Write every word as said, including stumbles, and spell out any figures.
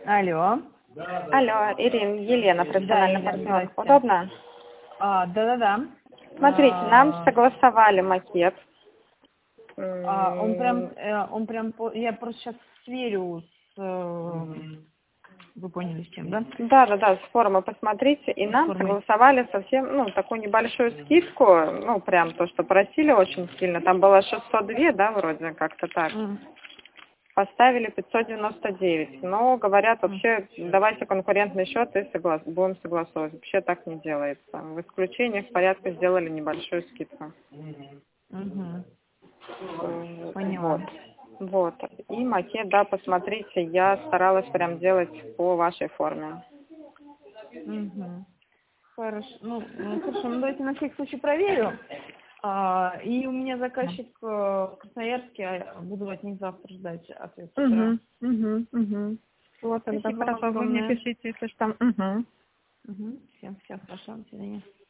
Алло. Алло, Ирина, Елена, Да, профессиональный Елена, партнер. здрасте. Удобно? А, да-да-да. Смотрите, нам А, согласовали макет. а, он прям, М, э, он прям, по- я просто сейчас сверю с, э, вы поняли с чем, да? Да, да, да, с формы посмотрите. И С нам формой. согласовали совсем, ну, такую небольшую скидку, ну, прям то, что просили очень сильно. Там было шестьсот два, да, вроде, как-то так. М, Поставили пятьсот девяносто девять. Но говорят, м, вообще, давайте конкурентный счет и согла- будем согласовывать. Вообще так не делается. В исключениях в порядке сделали небольшую скидку. мгм. Э, Поняла. Вот. Вот. И макет, да, посмотрите, я старалась прям делать по вашей форме. Мгм. Хорошо. Ну, м, хорошо, ну давайте на всякий случай проверю. А, и у меня заказчик э, в Красноярске, а буду от них завтра ждать ответ с утра. Угу, угу, угу. Вот, тогда Спасибо вам хорошо, вы мне огромное. пишите, если что. Угу. Угу. Всем, всем хорошо, до свидания.